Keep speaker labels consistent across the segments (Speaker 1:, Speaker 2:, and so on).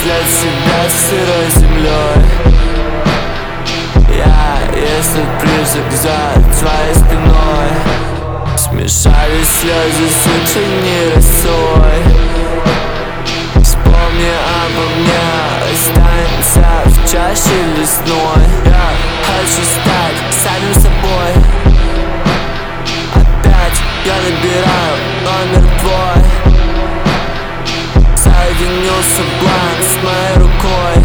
Speaker 1: след себя с сырой землей. Если призрак за твоей спиной, смешались слезы с утренней росой. Вспомни обо мне, останься в чаще лесной. Я хочу стать самим собой. Опять я набираю номер твой. Соединился план с моей рукой.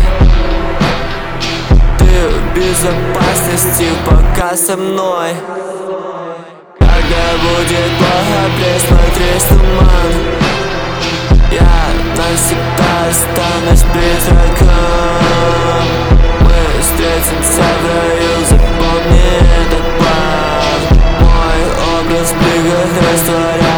Speaker 1: Ты в безопасности пока со мной. Когда будет плохо, присмотрись в туман. Я навсегда останусь призраком. Мы встретимся в раю, запомни этот план. Мой образ в бликах растворяется.